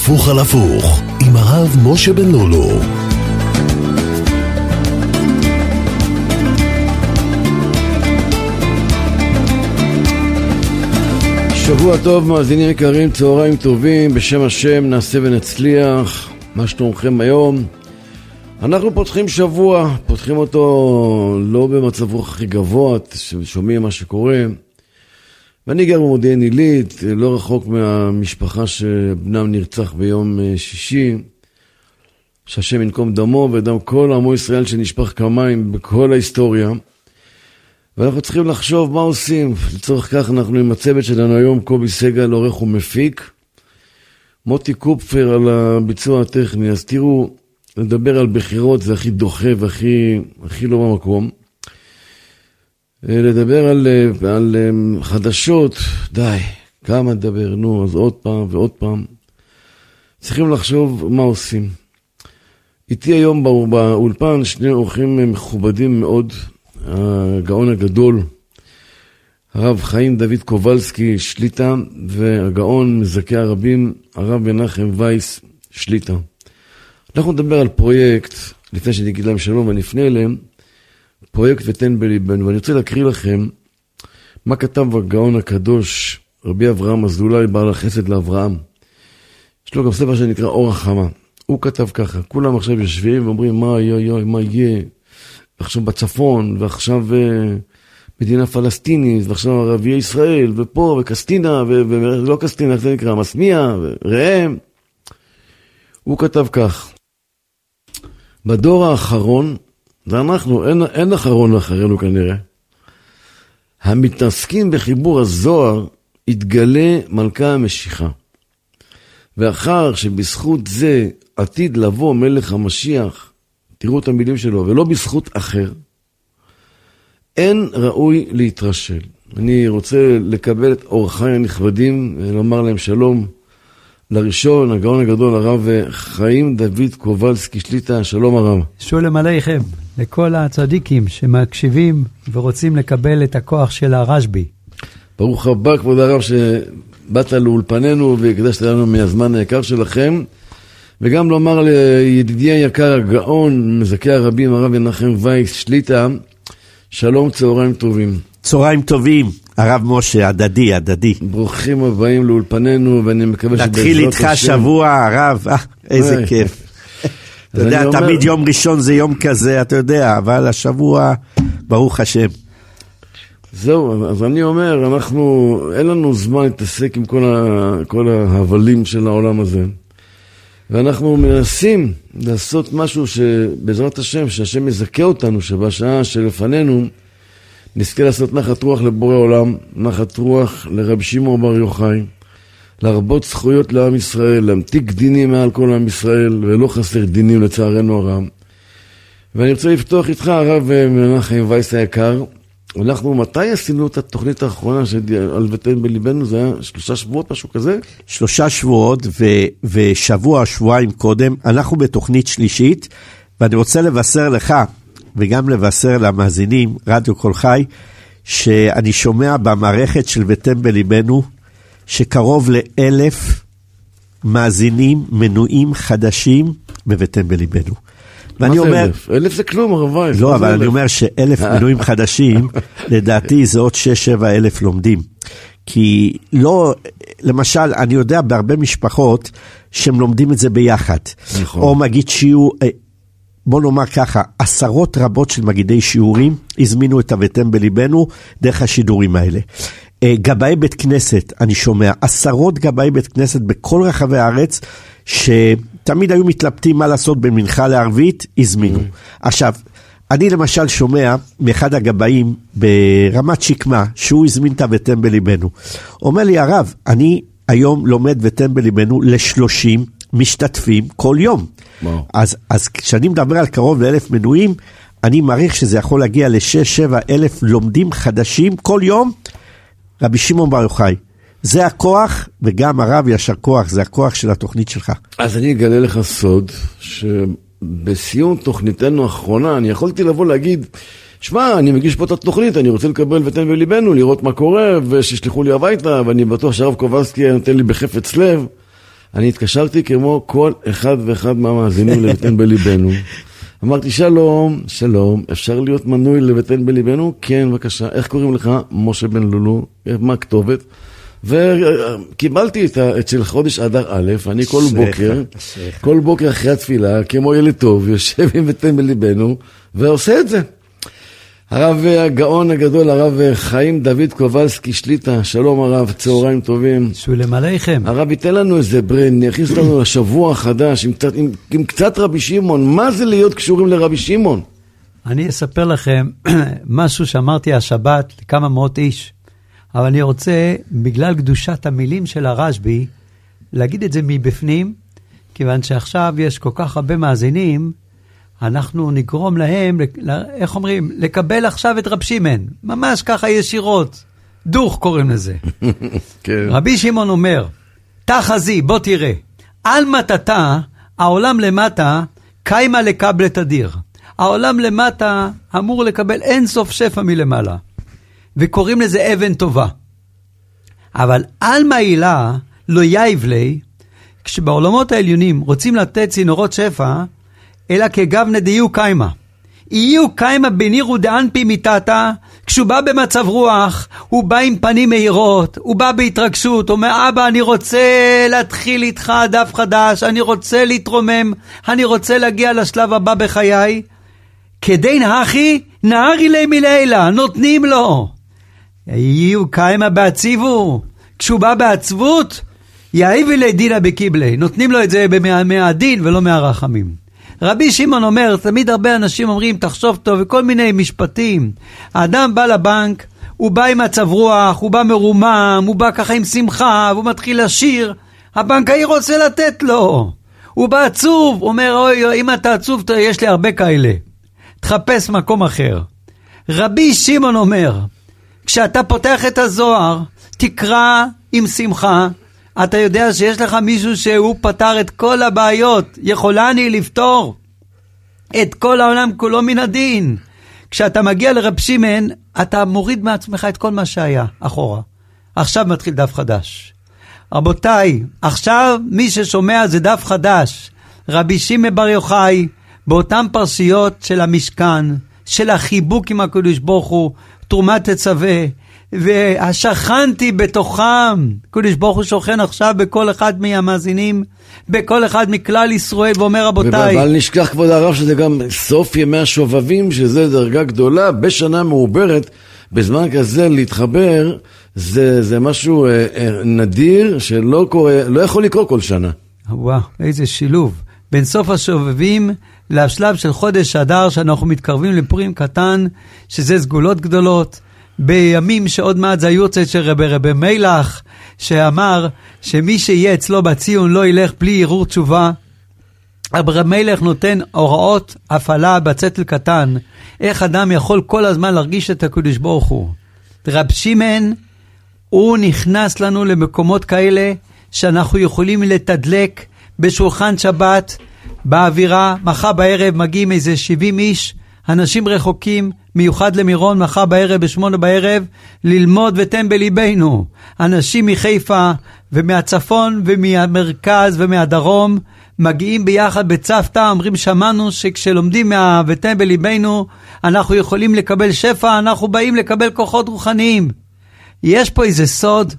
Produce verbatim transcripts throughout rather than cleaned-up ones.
הפוך על הפוך עם הרב משה בן לולו. שבוע טוב מאזינים יקרים, צהריים טובים, בשם השם נעשה ונצליח. מה שלומכם היום? אנחנו פותחים שבוע, פותחים אותו לא במצב רוח הכי גבוה, שומעים מה שקורה. ואני גר במודיעין עילית, לא רחוק מהמשפחה שבנם נרצח ביום שישי, שהשם ינקום דמו ודם כל עמו ישראל שנשפך כמים בכל ההיסטוריה. ואנחנו צריכים לחשוב מה עושים. לצורך כך אנחנו עם הצוות שלנו היום, קובי סגל, עורך ומפיק, מוטי קופפר על הביצוע הטכני. אז תראו, לדבר על בחירות זה הכי דוחה והכי הכי לא במקום. לדבר על, על חדשות, די, כמה לדבר, נו, אז עוד פעם ועוד פעם. צריכים לחשוב מה עושים. איתי היום באולפן שני אורחים מכובדים מאוד, הגאון הגדול, הרב חיים דוד קובלסקי שליטה, והגאון מזכה הרבים, הרב מנחם וייס שליטה. אנחנו נדבר על פרויקט, לפני שאני אגיד להם שלום ונפנה אליהם, פרויקט ותן בליבנו, ואני רוצה להקריא לכם מה כתב הגאון הקדוש רבי אברהם אזולאי בעל החסד לאברהם. יש לו גם ספר שנקרא אור החמה. הוא כתב ככה, כולם עכשיו יושבים ואומרים מה יהיה, יהיה, מה יהיה, ועכשיו בצפון, ועכשיו מדינה פלסטינית, ועכשיו ערביי ישראל, ופה, וקסטינה, ולא קסטינה, זה נקרא מסמיה, וראם. הוא כתב כך, בדור האחרון, ואנחנו, אין, אין אחרון אחרינו כנראה, המתעסקים בחיבור הזוהר, התגלה מלכה המשיחה. ואחר שבזכות זה עתיד לבוא מלך המשיח, תראו את המילים שלו, ולא בזכות אחר, אין ראוי להתרשל. אני רוצה לקבל את אורחיי הנכבדים, ולומר להם שלום. לראשון, הגאון הגדול, הרב חיים דוד קובלסקי שליטה, שלום הרב. שולם עליכם, לכל הצדיקים שמקשיבים ורוצים לקבל את הכוח של הרשב"י. ברוך הבא, כבוד הרב, שבאת לאולפנינו והקדשת לנו מהזמן היקר שלכם, וגם לומר לידידי היקר הגאון, מזכה הרבים, הרב מנחם וייס שליטה, שלום, צהריים טובים. צהריים טובים. הרב משה, הדדי, הדדי. ברוכים הבאים לאולפנינו, ואני מקווה שבעזרת השם... נתחיל איתך שבוע, הרב, אה, איזה כיף. אתה יודע, תמיד יום ראשון זה יום כזה, אתה יודע, אבל השבוע, ברוך השם. זהו, אז אני אומר, אנחנו, אין לנו זמן להתעסק עם כל, ה, כל ההבלים של העולם הזה. ואנחנו מנסים לעשות משהו שבעזרת השם, שהשם יזכה אותנו, שבשעה שלפנינו, נזכה לעשות נחת רוח לבורא עולם, נחת רוח לרב שמעון בר יוחאי, להרבות זכויות לעם ישראל, להמתיק דינים מעל כל עם ישראל, ולא חסר דינים לצערנו הרב. ואני רוצה לפתוח איתך, הרב מנחם וייס היקר, אנחנו מתי עשינו את התוכנית האחרונה על ותן בליבנו? זה היה שלושה שבועות, משהו כזה? שלושה שבועות ו- ושבוע, שבועיים קודם, אנחנו בתוכנית שלישית, ואני רוצה לבשר לך, וגם לבשר למאזינים, רדיו כל חי, שאני שומע במערכת של ותן בליבנו, שקרוב לאלף מאזינים מנויים חדשים בותן בליבנו. מה זה אומר, אלף? אלף זה כלום, הרבי. לא, אבל אלף? אני אומר שאלף מנויים חדשים, לדעתי זה עוד שש שבע אלף לומדים. כי לא, למשל, אני יודע בהרבה משפחות, שהם לומדים את זה ביחד. נכון. או מגיד שיעור... בוא נאמר ככה, עשרות רבות של מגידי שיעורים הזמינו את ותן בליבנו דרך השידורים האלה. גבאי בית כנסת, אני שומע, עשרות גבאי בית כנסת בכל רחבי הארץ, שתמיד היו מתלבטים מה לעשות בין מנחה לערבית, הזמינו. עכשיו, אני למשל שומע מאחד הגבאים ברמת שקמה, שהוא הזמין את ותן בליבנו. אומר לי, הרב, אני היום לומד ותן בליבנו לשלושים משתתפים כל יום. אז, אז כשאני מדבר על קרוב לאלף מנויים, אני מעריך שזה יכול להגיע לשש, שבע אלף לומדים חדשים כל יום, רבי שמעון בר יוחאי. זה הכוח, וגם הרב ישר כוח, זה הכוח של התוכנית שלך. אז אני אגלה לך סוד, שבסיום תוכניתנו האחרונה, אני יכולתי לבוא להגיד, שמע, אני מגיש פה את התוכנית, אני רוצה לקבל ותן בליבנו, לראות מה קורה, ושישלחו לי הביתה, ואני בטוח שהרב קובלסקי נותן לי בחפץ לב, אני התקשרתי כמו כל אחד ואחד מהמאזינים לבטן בליבנו. אמרתי, שלום, שלום, אפשר להיות מנוי לבטן בליבנו? כן, בבקשה. איך קוראים לך? משה בן לולו. מה הכתובת? וקיבלתי את, את של חודש אדר א', אני כל בוקר, כל בוקר אחרי התפילה, כמו ילד טוב, יושב עם בטן בליבנו, ועושה את זה. הרב הגאון הגדול, הרב חיים דוד קובלסקי שליטה, שלום הרב, צהריים טובים. שולם עליכם. הרב ייתן לנו איזה ברנד, יכניס לנו לשבוע החדש, עם קצת, עם, עם קצת רבי שמעון. מה זה להיות קשורים לרבי שמעון? אני אספר לכם משהו שאמרתי השבת לכמה מאות איש, אבל אני רוצה, בגלל קדושת המילים של הרשב"י, להגיד את זה מבפנים, כיוון שעכשיו יש כל כך הרבה מאזינים, אנחנו נגרום להם, איך אומרים, לקבל עכשיו את רב שמעון, ממש ככה ישירות, דוך קוראים לזה. כן. רבי שמעון אומר, תחזי, בוא תראה, על מתתה, העולם למטה, קיימה לקבל תדיר. העולם למטה אמור לקבל אין סוף שפע מלמעלה, וקוראים לזה אבן טובה. אבל על מעילה לא יאיב לי, כשבעולמות העליונים רוצים לתת צינורות שפע, אלא כגבנה דיו קיימה. יהיו קיימה בנירו דאנפי מיטתה, כשהוא בא במצב רוח, הוא בא עם פנים מהירות, הוא בא בהתרגשות, הוא אומר, אבא, אני רוצה להתחיל איתך דף חדש, אני רוצה להתרומם, אני רוצה להגיע לשלב הבא בחיי, כדי נהכי, נהרי לי מלילה, נותנים לו. יהיו קיימה בעציבו, כשהוא בא בעצבות, יאיבי לי דינה בקיבלי, נותנים לו את זה מהדין ולא מהרחמים. רבי שמעון אומר, תמיד הרבה אנשים אומרים, תחשוב טוב, וכל מיני משפטים. האדם בא לבנק, הוא בא עם מצב רוח, הוא בא מרומם, הוא בא ככה עם שמחה, והוא מתחיל לשיר. הבנקאי רוצה לתת לו. הוא בא עצוב, הוא אומר, אוי, אם אתה עצוב, יש לי הרבה כאלה. תחפש מקום אחר. רבי שמעון אומר, כשאתה פותח את הזוהר, תקרא עם שמחה, אתה יודע שיש לך מישהו שהוא פתר את כל הבעיות, יכולה אני לפתור את כל העולם כולו מן הדין. כשאתה מגיע לרב שמעון, אתה מוריד מעצמך את כל מה שהיה אחורה. עכשיו מתחיל דף חדש. רבותיי, עכשיו מי ששומע זה דף חדש. רבי שמעון בר יוחאי, באותן פרשיות של המשכן, של החיבוק עם הקדוש ברוך הוא, תרומת תצווה, והשכנתי בתוכם, קדוש ברוך הוא שוכן עכשיו בכל אחד מהמאזינים, בכל אחד מכלל ישראל, ואומר רבותיי. אבל נשכח כבוד הרב שזה גם סוף ימי השובבים, שזה דרגה גדולה, בשנה מעוברת, בזמן כזה להתחבר, זה, זה משהו אה, אה, נדיר, שלא קורה, לא יכול לקרות כל שנה. וואו, איזה שילוב. בין סוף השובבים לשלב של חודש אדר, שאנחנו מתקרבים לפורים קטן, שזה סגולות גדולות, בימים שעוד מעט זה היורצייט של רבי רבי מלך, שאמר שמי שיהיה אצלו בציון לא ילך בלי ערעור תשובה. רבי מלך נותן הוראות הפעלה בצטל קטן, איך אדם יכול כל הזמן להרגיש את הקדוש ברוך הוא. רב שמעון, הוא נכנס לנו למקומות כאלה, שאנחנו יכולים לתדלק בשולחן שבת, באווירה, מחר בערב מגיעים איזה שבעים איש, אנשים רחוקים, מיוחד למירון, מחר בערב, בשמונה בערב, ללמוד ותן בליבנו. אנשים מחיפה ומהצפון ומהמרכז ומהדרום, מגיעים ביחד בצוותא, אומרים שמענו שכשלומדים מה ותן בליבנו, אנחנו יכולים לקבל שפע, אנחנו באים לקבל כוחות רוחניים. יש פה איזה סוד,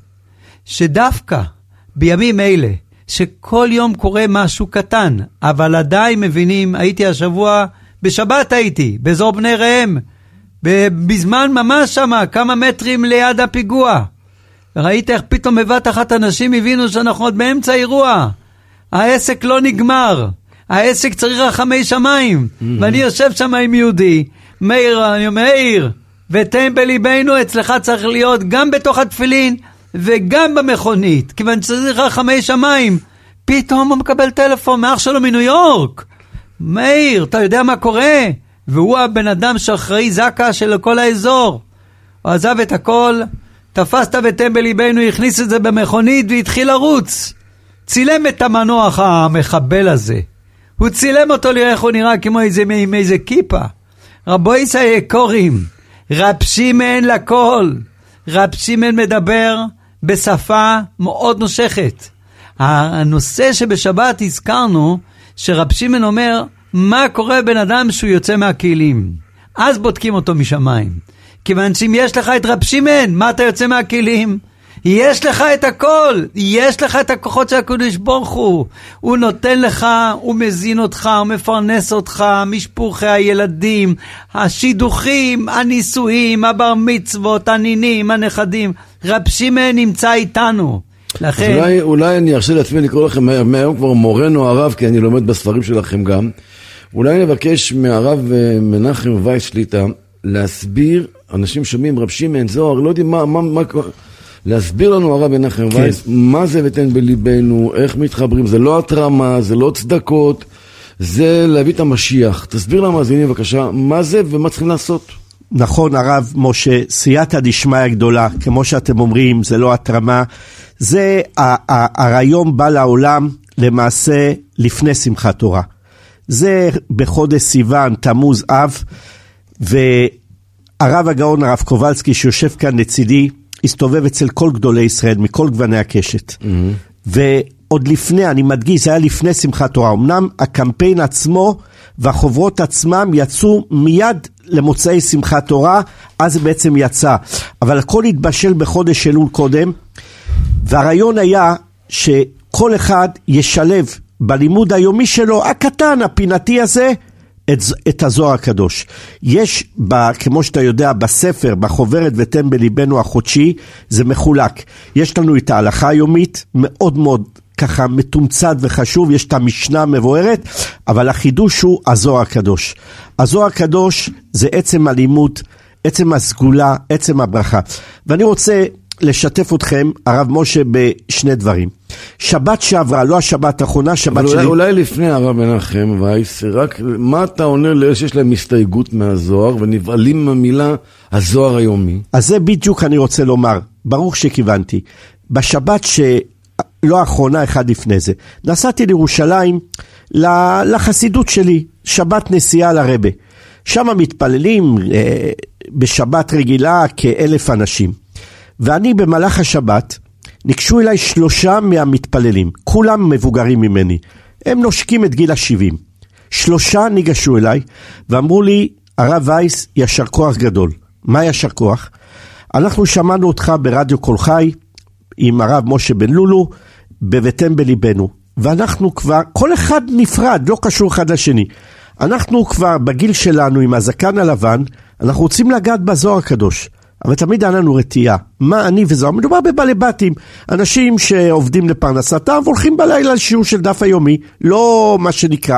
שדווקא בימים אלה, שכל יום קורה משהו קטן, אבל עדיין מבינים, הייתי השבוע, בשבת הייתי, באזור בני ראם, בזמן ממש שמה, כמה מטרים ליד הפיגוע. ראיתי איך פתאום בבת אחת אנשים הבינו שאנחנו עוד באמצע אירוע. העסק לא נגמר, העסק צריך רחמי שמיים. Mm-hmm. ואני יושב שם עם יהודי, מאיר, אני אומר, מאיר, ותן בליבנו, אצלך צריך להיות גם בתוך התפילין, וגם במכונית, כיוון שצריך רחמי שמיים. פתאום הוא מקבל טלפון מאח שלו מניו יורק. מאיר, אתה יודע מה קורה? והוא הבן אדם שאחראי זקה של כל האזור. הוא עזב את הכל, תפסת ותן בליבנו, הכניס את זה במכונית והתחיל לרוץ. צילם את המנוח המחבל הזה. הוא צילם אותו לראה איך הוא נראה כמו איזה, איזה כיפה. רבו ישראל קוראים, רב שמעון לכל. רב שמעון מדבר בשפה מאוד נושכת. הנושא שבשבת הזכרנו, שרב שמעון אומר, מה קורה בן אדם שהוא יוצא מהכלים? אז בודקים אותו משמיים. כיוון שאם יש לך את רב שמעון, מה אתה יוצא מהכלים? יש לך את הכל, יש לך את הכוחות של הקדוש ברוך הוא. הוא נותן לך, הוא מזין אותך, הוא מפרנס אותך, משפוחי הילדים, השידוכים, הנישואים, הבר מצוות, הנינים, הנכדים. רב שמעון נמצא איתנו. לכן... אולי, אולי אני ארשה לעצמי לקרוא לכם מהיום כבר מורנו הרב, כי אני לומד בספרים שלכם גם. אולי נבקש מהרב מנחם וייס שליטה להסביר, אנשים שומעים רב שמעון זוהר, לא יודעים מה, מה, מה, להסביר לנו הרב מנחם כן. וייס, מה זה ותן בליבנו, איך מתחברים, זה לא התרמה, זה לא צדקות, זה להביא את המשיח. תסביר למאזינים בבקשה, מה זה ומה צריכים לעשות. נכון הרב משה, סייעתא דשמיא הגדולה, כמו שאתם אומרים, זה לא התרמה, זה הרעיון בא לעולם למעשה לפני שמחת תורה. זה בחודש סיוון, תמוז אב, והרב הגאון הרב קובלסקי שיושב כאן לצידי, הסתובב אצל כל גדולי ישראל, מכל גווני הקשת. Mm-hmm. ועוד לפני, אני מדגיש, זה היה לפני שמחת תורה. אמנם הקמפיין עצמו והחוברות עצמם יצאו מיד למוצאי שמחת תורה, אז זה בעצם יצא. אבל הכל התבשל בחודש אלול קודם, והרעיון היה שכל אחד ישלב בלימוד היומי שלו, הקטן, הפינתי הזה, את, את הזוהר הקדוש. יש, ב, כמו שאתה יודע, בספר, בחוברת ותן בליבנו החודשי, זה מחולק. יש לנו את ההלכה היומית, מאוד מאוד ככה מתומצת וחשוב, יש את המשנה המבוארת, אבל החידוש הוא הזוהר הקדוש. הזוהר הקדוש זה עצם הלימוד, עצם הסגולה, עצם הברכה. ואני רוצה לשתף אתכם, הרב משה, בשני דברים. שבת שעברה, לא השבת האחרונה, שבת שלי... אולי, אולי לפני הרב מנחם וייס, רק מה אתה עונה לאלה שיש להם הסתייגות מהזוהר, ונבעלים מהמילה הזוהר היומי? אז זה בדיוק אני רוצה לומר, ברוך שכיוונתי. בשבת שלא האחרונה, אחד לפני זה, נסעתי לירושלים לחסידות שלי, שבת נסיעה לרבה. שם מתפללים אה, בשבת רגילה כאלף אנשים. ואני במהלך השבת, ניגשו אליי שלושה מהמתפללים, כולם מבוגרים ממני, הם נושקים את גיל ה-שבעים. שלושה ניגשו אליי ואמרו לי, הרב וייס, ישר כוח גדול. מה ישר כוח? אנחנו שמענו אותך ברדיו קול חי, עם הרב משה בן לולו, בבטן בליבנו, ואנחנו כבר, כל אחד נפרד, לא קשור אחד לשני. אנחנו כבר בגיל שלנו עם הזקן הלבן, אנחנו רוצים לגעת בזוהר הקדוש. אבל תמיד היה לנו רתיעה, מה אני וזוהר, מדובר בבעלי בתים, אנשים שעובדים לפרנסתם והולכים בלילה לשיעור של דף היומי, לא מה שנקרא,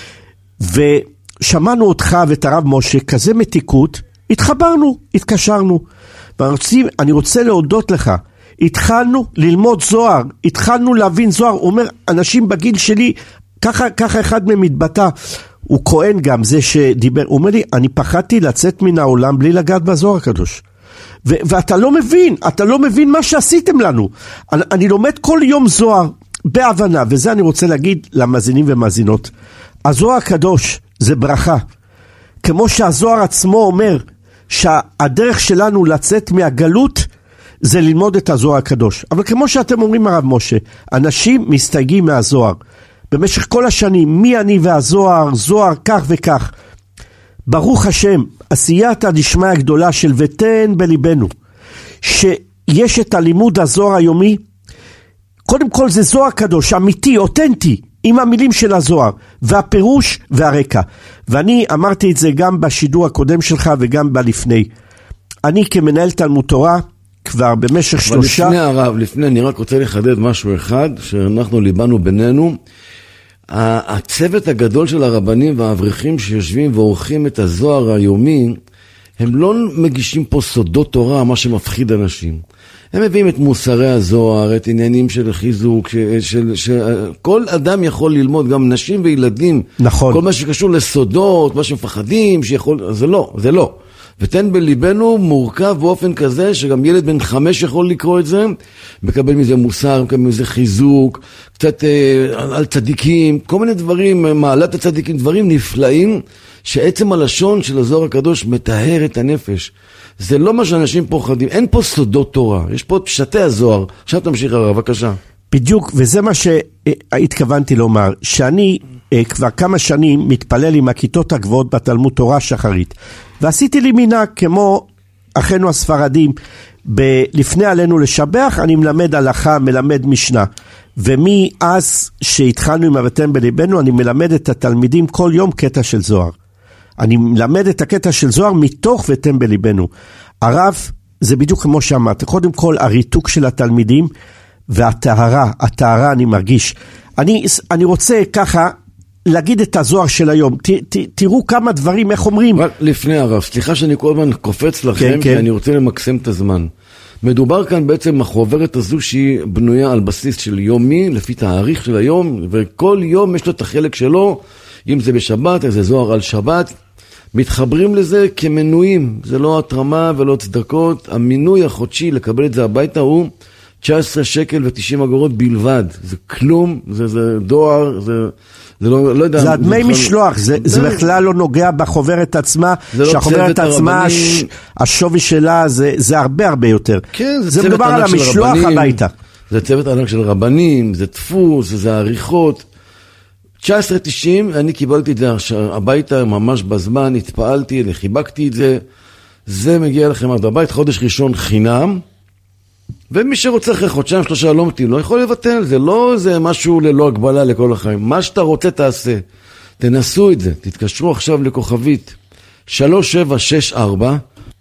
ושמענו אותך ואת הרב משה, כזה מתיקות, התחברנו, התקשרנו, ואני רוצה להודות לך, התחלנו ללמוד זוהר, התחלנו להבין זוהר, הוא אומר, אנשים בגיל שלי, ככה, ככה אחד מהם מתבטא, הוא כהן גם, זה שדיבר, הוא אומר לי, אני פחדתי לצאת מן העולם בלי לגעת בזוהר הקדוש. ו- ואתה לא מבין, אתה לא מבין מה שעשיתם לנו. אני, אני לומד כל יום זוהר בהבנה, וזה אני רוצה להגיד למאזינים ומאזינות. הזוהר הקדוש זה ברכה. כמו שהזוהר עצמו אומר, שהדרך שלנו לצאת מהגלות, זה ללמוד את הזוהר הקדוש. אבל כמו שאתם אומרים הרב משה, אנשים מסתייגים מהזוהר. במשך כל השנים, מי אני והזוהר, זוהר כך וכך. ברוך השם, עשייתא דשמיא הגדולה של ותן בליבנו, שיש את הלימוד הזוהר היומי, קודם כל זה זוהר קדוש, אמיתי, אותנטי, עם המילים של הזוהר, והפירוש והרקע. ואני אמרתי את זה גם בשידור הקודם שלך וגם בלפני. אני כמנהל תלמוד תורה, כבר במשך שלושה... אבל לפני הרב, לפני, אני רק רוצה לחדד משהו אחד, שאנחנו ליבנו בינינו, הצוות הגדול של הרבנים והאברכים שיושבים ועורכים את הזוהר היומי, הם לא מגישים פה סודות תורה, מה שמפחיד אנשים. הם מביאים את מוסרי הזוהר, את עניינים של חיזוק, של, של, של, כל אדם יכול ללמוד, גם נשים וילדים. נכון. כל מה שקשור לסודות, מה שמפחדים, שיכול, זה לא, זה לא. ותן בליבנו מורכב באופן כזה שגם ילד בן חמש יכול לקרוא את זה, מקבל מזה מוסר, מקבל מזה חיזוק, קצת אה, על צדיקים, כל מיני דברים, מעלת הצדיקים, דברים נפלאים, שעצם הלשון של הזוהר הקדוש מטהר את הנפש. זה לא מה שאנשים פוחדים, אין פה סודות תורה, יש פה פשטי הזוהר. עכשיו תמשיך הרב, בבקשה. בדיוק, וזה מה שהתכוונתי לומר, שאני כבר כמה שנים מתפלל עם הכיתות הגבוהות בתלמוד תורה שחרית, ועשיתי לי מינה כמו אחינו הספרדים, ב- לפני עלינו לשבח, אני מלמד הלכה, מלמד משנה, ומאז שהתחלנו עם הבטן בליבנו, אני מלמד את התלמידים כל יום קטע של זוהר. אני מלמד את הקטע של זוהר מתוך ותן בליבנו. הרב, זה בדיוק כמו שאמרת, קודם כל הריתוק של התלמידים, והטהרה, הטהרה אני מרגיש. אני, אני רוצה ככה להגיד את הזוהר של היום. ת, ת, תראו כמה דברים, איך אומרים. רק לפני הרב, סליחה שאני כל הזמן קופץ לכם, כן, כי כן. אני רוצה למקסם את הזמן. מדובר כאן בעצם החוברת הזו שהיא בנויה על בסיס של יומי, לפי תאריך של היום, וכל יום יש לו את החלק שלו, אם זה בשבת, איזה זוהר על שבת, מתחברים לזה כמנויים, זה לא התרמה ולא צדקות, המינוי החודשי לקבל את זה הביתה הוא תשע עשרה שקל ו-תשעים אגורות בלבד, זה כלום, זה, זה דואר, זה, זה לא, לא יודע. זה הדמי משלוח, זה, זה בכלל לא נוגע בחוברת עצמה, לא שהחוברת עצמה, הש, השווי שלה זה, זה הרבה הרבה יותר. כן, זה, זה צוות מדובר על המשלוח רבנים, הביתה. זה צוות ענק של רבנים, זה דפוס, זה עריכות. תשע עשרה תשעים, אני קיבלתי את זה הביתה ממש בזמן, התפעלתי, חיבקתי את זה, זה מגיע לכם עד הבית, חודש ראשון חינם, ומי שרוצה אחרי חודשיים, שלושה לא מתאים, לא יכול לבטל, זה לא זה משהו ללא הגבלה לכל החיים, מה שאתה רוצה תעשה, תנסו את זה, תתקשרו עכשיו לכוכבית, שלוש שבע שש ארבע,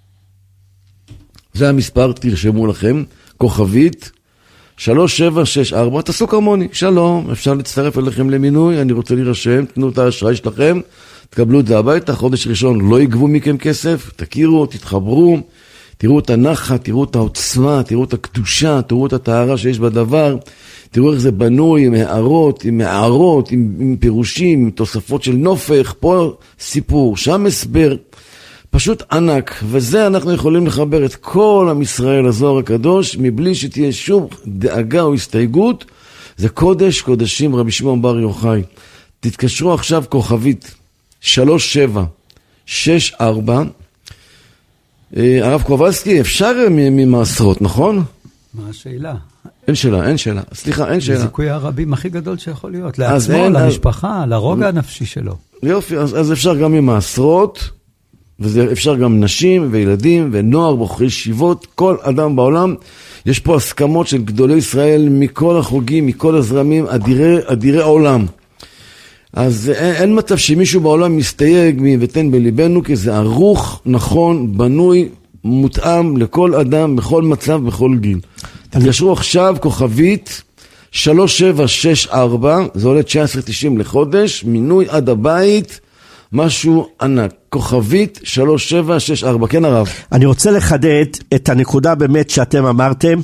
זה המספר, תרשמו לכם, כוכבית, שלוש שבע שש ארבע, תעשו כמוני, שלום, אפשר להצטרף אליכם למינוי, אני רוצה להירשם, תנו את האשראי שלכם, תקבלו את זה הביתה, חודש ראשון לא יגבו מכם כסף, תכירו, תתחברו, תראו את הנחת, תראו את העוצמה, תראו את הקדושה, תראו את הטהרה שיש בדבר, תראו איך זה בנוי עם הערות, עם הערות, עם, עם פירושים, עם תוספות של נופך, פה סיפור, שם הסבר, פשוט ענק, וזה אנחנו יכולים לחבר את כל עם ישראל לזוהר הקדוש, מבלי שתהיה שום דאגה או הסתייגות, זה קודש קודשים רבי שמעון בר יוחאי. תתקשרו עכשיו כוכבית, שלוש שבע שש ארבע, הרב קובלסקי, אפשר ממעשרות, נכון? מה השאלה? אין שאלה, אין שאלה. סליחה, אין שאלה. זה זיכוי הרבים הכי גדול שיכול להיות, לעצמו, למשפחה, לרוגע הנפשי שלו. יופי, אז, אז אפשר גם ממעשרות, ואפשר גם נשים וילדים ונוער בוחרי ישיבות, כל אדם בעולם. יש פה הסכמות של גדולי ישראל מכל החוגים, מכל הזרמים, אדירי, אדירי העולם. אז אין, אין מצב שמישהו בעולם מסתייג מבטן בליבנו, כי זה ערוך, נכון, בנוי, מותאם לכל אדם, בכל מצב, בכל גיל. תתקשרו עכשיו כוכבית שלוש שבע שש ארבע, זה עולה תשע עשרה תשעים לחודש, מינוי עד הבית, משהו ענק. כוכבית שלוש שבע שש ארבע, כן הרב? אני רוצה לחדד את הנקודה באמת שאתם אמרתם,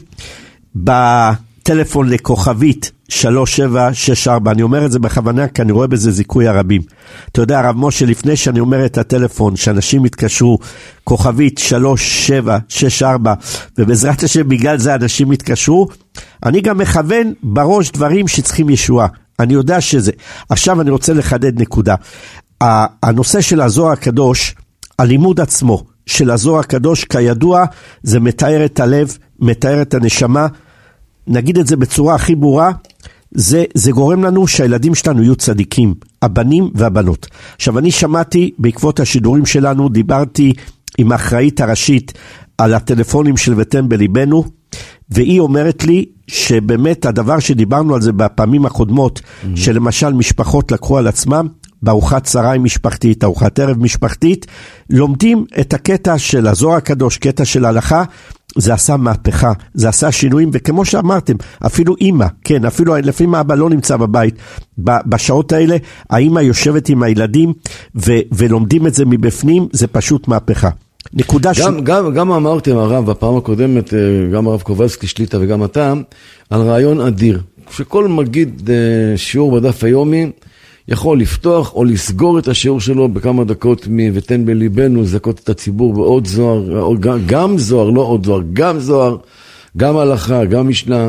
בטלפון לכוכבית שלוש שבע שש ארבע, אני אומר את זה בכוונה כי אני רואה בזה זיכוי הרבים. אתה יודע הרב משה, לפני שאני אומר את הטלפון, שאנשים יתקשרו כוכבית שלוש שבע שש ארבע, ובעזרת השם בגלל זה אנשים יתקשרו, אני גם מכוון בראש דברים שצריכים ישועה. אני יודע שזה. עכשיו אני רוצה לחדד נקודה. הנושא של הזוהר הקדוש, הלימוד עצמו של הזוהר הקדוש, כידוע, זה מתאר את הלב, מתאר את הנשמה, נגיד את זה בצורה הכי ברורה, זה, זה גורם לנו שהילדים שלנו יהיו צדיקים, הבנים והבנות. עכשיו אני שמעתי בעקבות השידורים שלנו, דיברתי עם האחראית הראשית על הטלפונים של ותן בליבנו, והיא אומרת לי שבאמת הדבר שדיברנו על זה בפעמים הקודמות, mm-hmm. שלמשל משפחות לקחו על עצמם, בארוחת צהריים משפחתית, ארוחת ערב משפחתית, לומדים את הקטע של הזוהר הקדוש, קטע של ההלכה, זה עשה מהפכה, זה עשה שינויים, וכמו שאמרתם, אפילו אמא, כן, אפילו לפעמים האבא לא נמצא בבית, בשעות האלה, האמא יושבת עם הילדים, ו- ולומדים את זה מבפנים, זה פשוט מהפכה. נקודה ש... גם, גם, גם אמרתם הרב, בפעם הקודמת, גם הרב קובלסקי שליטה וגם אתה, על רעיון אדיר, שכל מגיד שיעור בדף היומי, יכול לפתוח או לסגור את השיעור שלו בכמה דקות מ"ותן בליבנו", לזכות את הציבור בעוד זוהר, גם זוהר, לא עוד זוהר, גם זוהר, גם הלכה, גם משנה,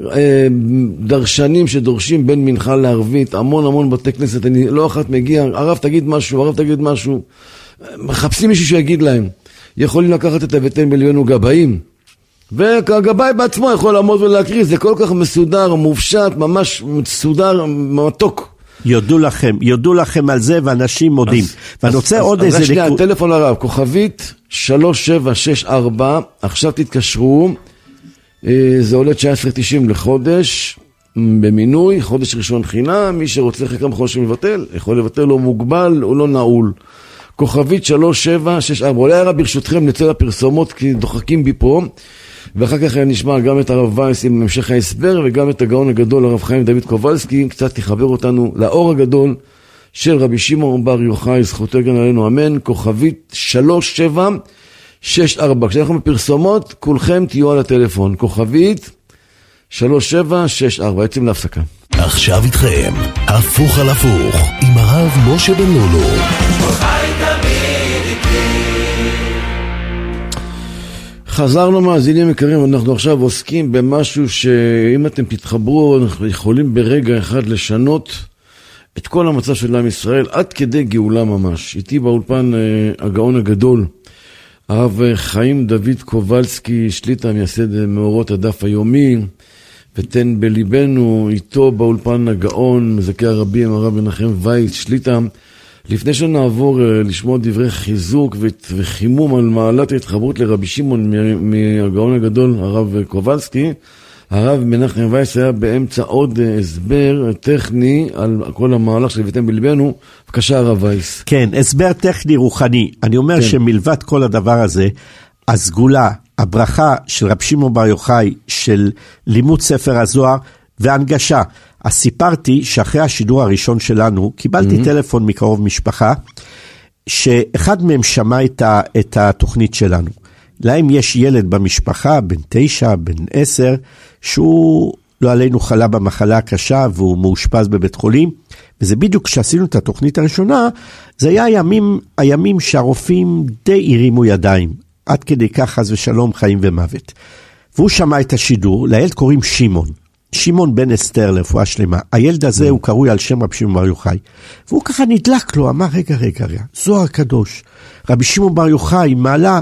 דרשנים שדורשים בין מנחה לערבית, המון המון בתי כנסת, אני לא אחת מגיע, הרב תגיד משהו, הרב תגיד משהו, מחפשים מישהו שיגיד להם, יכולים לקחת את ה"ותן בליבנו" גבאים, והגבאי בעצמו יכול לעמוד ולהקריא, זה כל כך מסודר, מופשט, ממש מסודר, מתוק. יודו לכם, יודו לכם על זה, ואנשים מודים. אז, ואני אז, רוצה אז, עוד אז איזה... שנייה, נקוד... טלפון לרב, כוכבית שלוש שבע שש ארבע, עכשיו תתקשרו, זה עולה תשע עשרה תשעים לחודש, במינוי, חודש ראשון חינם, מי שרוצה אחרי כמה חודשים לבטל, יכול לבטל, לא מוגבל, הוא לא נעול. כוכבית שלוש שבע שש ארבע, אולי הרב ברשותכם נצא לפרסומות, כי דוחקים בי פה, ואחר כך נשמע גם את הרב וייס עם המשך ההסבר, וגם את הגאון הגדול, הרב חיים דוד קובלסקי, קצת תחבר אותנו לאור הגדול של רבי שמעון בר יוחאי, זכותו יגן עלינו אמן, כוכבית שלוש שבע שש ארבע. כשאנחנו בפרסומות, כולכם תהיו על הטלפון, כוכבית שלוש שבע שש ארבע, יוצאים להפסקה. עכשיו איתכם, הפוך על הפוך, עם הרב משה בן לולו. חזרנו מאזינים יקרים, אנחנו עכשיו עוסקים במשהו שאם אתם תתחברו, אנחנו יכולים ברגע אחד לשנות את כל המצב של עם ישראל, עד כדי גאולה ממש. איתי באולפן הגאון הגדול, הרב חיים דוד קובלסקי, שליטה מייסד מאורות הדף היומי, ותן בליבנו, איתו באולפן הגאון, מזכה הרבים, הרב מנחם וייס, שליטה. לפני שנעבור לשמוע דברי חיזוק וחימום על מעלת ההתחברות לרבי שמעון מהגאון הגדול, הרב קובלסקי, הרב מנחם וייס היה באמצע עוד הסבר טכני על כל המהלך של ותן בליבנו. בבקשה הרב וייס. כן, הסבר טכני רוחני. אני אומר כן. שמלבד כל הדבר הזה, הסגולה, הברכה של רבי שמעון בר יוחאי, של לימוד ספר הזוהר והנגשה. אז סיפרתי שאחרי השידור הראשון שלנו, קיבלתי mm-hmm. טלפון מקרוב משפחה, שאחד מהם שמע את, ה, את התוכנית שלנו. להם יש ילד במשפחה, בן תשע, בן עשר, שהוא לא עלינו חלה במחלה הקשה, והוא מאושפז בבית חולים, וזה בדיוק כשעשינו את התוכנית הראשונה, זה היה הימים, הימים שהרופאים די הרימו ידיים, עד כדי כך חס ושלום חיים ומוות. והוא שמע את השידור, לילד קוראים שמעון, שמעון בן אסתר לרפואה שלמה. הילד הזה הוא קרוי על שם רבי שמעון בר יוחאי. והוא ככה נדלק לו, אמר רגע רגע רגע, זוהר קדוש. רבי שמעון בר יוחאי מעלה,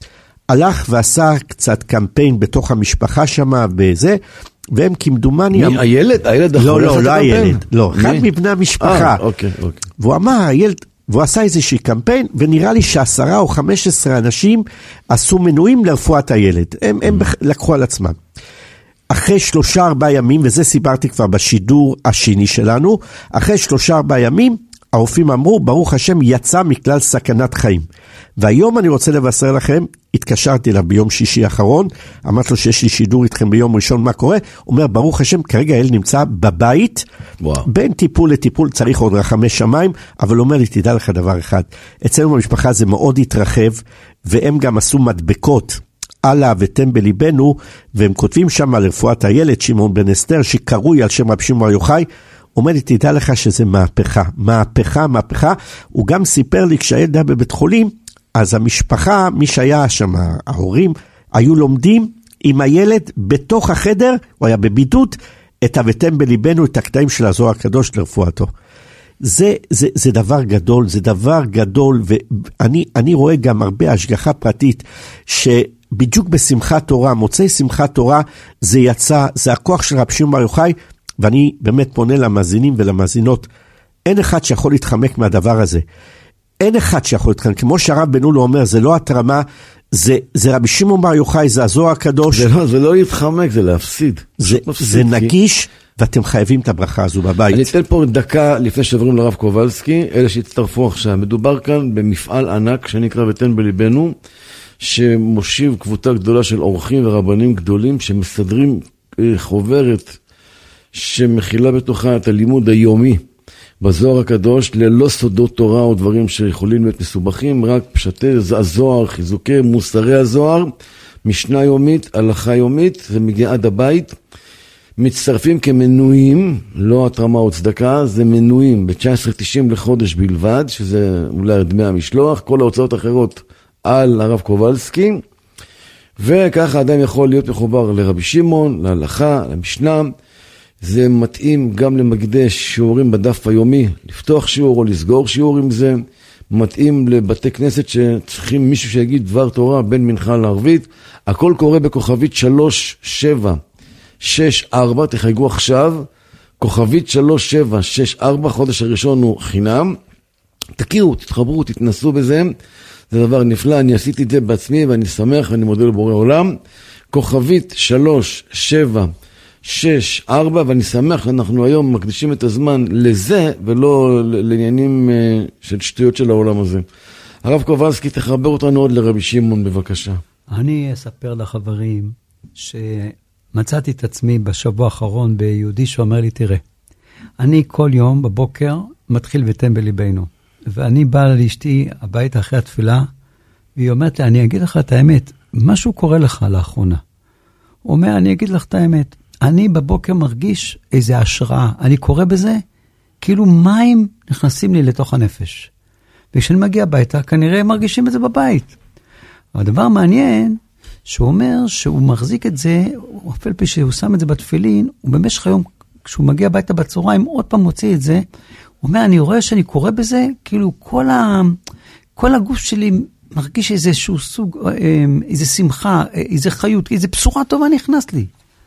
הלך ועשה קצת קמפיין בתוך המשפחה שמה וזה, והם כמדומני... מי? הילד? הילד לא, לא, לא הילד. לא, אחד מבני המשפחה. אוקיי, אוקיי. והוא אמר, הילד... והוא עשה איזושהי קמפיין, ונראה לי שעשרה או חמש עשרה אנשים עשו מנויים לרפואת הילד. הם, הם לקחו על עצמם. אחרי שלושה ארבעה ימים, וזה סיברתי כבר בשידור השני שלנו, אחרי שלושה ארבעה ימים, הרופאים אמרו, ברוך השם, יצא מכלל סכנת חיים. והיום אני רוצה לבשר לכם, התקשרתי אליו ביום שישי האחרון, אמרתי לו שיש לי שידור איתכם ביום ראשון, מה קורה? הוא אומר, ברוך השם, כרגע הילד נמצא בבית, וואו. בין טיפול לטיפול, צריך עוד רחמי שמיים, אבל הוא אומר לי, תדע לך דבר אחד, אצלנו במשפחה זה מאוד התרחב, והם גם עשו מדבקות, הלאה ותן בליבנו, והם כותבים שם על רפואת הילד, שמעון בן אסתר, שקרוי על שם רבי שמעון בר יוחאי, אומר לי, תדע לך שזה מהפכה, מהפכה, מהפכה. הוא גם סיפר לי, כשהילד היה בבית חולים, אז המשפחה, מי שהיה שם, ההורים, היו לומדים עם הילד בתוך החדר, הוא היה בבידוד, את ותן בליבנו, את הקטעים של הזוהר הקדוש לרפואתו. זה, זה, זה דבר גדול, זה דבר גדול, ואני, אני רואה גם הרבה השגחה פרטית, שבדיוק בשמחת תורה, מוצאי שמחת תורה, זה יצא, זה הכוח של רבי שמעון בר יוחאי, ואני באמת פונה למאזינים ולמאזינות, אין אחד שיכול להתחמק מהדבר הזה. אין אחד שיכול להתחמק. כמו שהרב בן לולו אומר, זה לא התרמה, זה, זה רבי שמעון בר יוחאי, זה הזוהר הקדוש. זה לא, זה לא להתחמק, זה להפסיד. זה, מפסיד, זה נגיש, כי... ואתם חייבים את הברכה הזו בבית. אני אתן פה דקה לפני שעוברים לרב קובלסקי, אלה שהצטרפו עכשיו. מדובר כאן במפעל ענק שנקרא ותן בליבנו, שמושיב קבוצה גדולה של אורחים ורבנים גדולים, שמסדרים חוברת, שמכילה בתוכה את הלימוד היומי בזוהר הקדוש, ללא סודות תורה או דברים שיכולים להיות מסובכים, רק פשטי הזוהר, חיזוקי מוסרי הזוהר, משנה יומית, הלכה יומית, זה מגיע עד הבית, מצטרפים כמנויים, לא התרמה או צדקה, זה מנויים ב-תשע עשרה תשעים לחודש בלבד, שזה אולי דמי המשלוח, כל ההוצאות האחרות על הרב קובלסקי, וככה אדם יכול להיות מחובר לרבי שמעון, להלכה, למשנה. זה מתאים גם למקדש שיעורים בדף היומי, לפתוח שיעור או לסגור שיעור עם זה, מתאים לבתי כנסת שצריכים מישהו שיגיד דבר תורה בין מנחה לערבית. הכל קורה בכוכבית שלוש שבע שש ארבע, תחייגו עכשיו, כוכבית שלוש שבע שש ארבע, חודש הראשון הוא חינם. תכירו, תתחברו, תתנסו בזה, זה דבר נפלא, אני עשיתי את זה בעצמי ואני שמח ואני מודה לבורא עולם. כוכבית שלוש שבע שש ארבע, ואני שמח שאנחנו היום מקדישים את הזמן לזה ולא לעניינים של שטויות של העולם הזה. הרב קובלסקי, תחבר אותנו עוד לרבי שמעון בבקשה. אני אספר לחברים שמצאתי את עצמי בשבוע האחרון ביהודי שאומר לי, תראה, אני כל יום בבוקר מתחיל ותן בליבנו, ואני בא לאשתי הביתה אחרי התפילה, והיא אומרת לי, אני אגיד לך את האמת, משהו קורה לך לאחרונה. הוא אומר, אני אגיד לך את האמת, אני בבוקר מרגיש איזו השראה, אני קורא בזה, כאילו מים נכנסים לי לתוך הנפש. וכשאני מגיע הביתה, כנראה מרגישים את זה בבית. הדבר מעניין, שהוא אומר שהוא מחזיק את זה, אפל פי שהוא שם את זה בתפילין, ובמשך היום, כשהוא מגיע הביתה בצהריים, עוד פעם מוציא את זה, הוא אומר, אני רואה שאני קורא בזה, כאילו כל, ה... כל הגוף שלי מרגיש איזשהו סוג, איזו שמחה, איזו חיות, איזו בשורה טובה נכנס לי.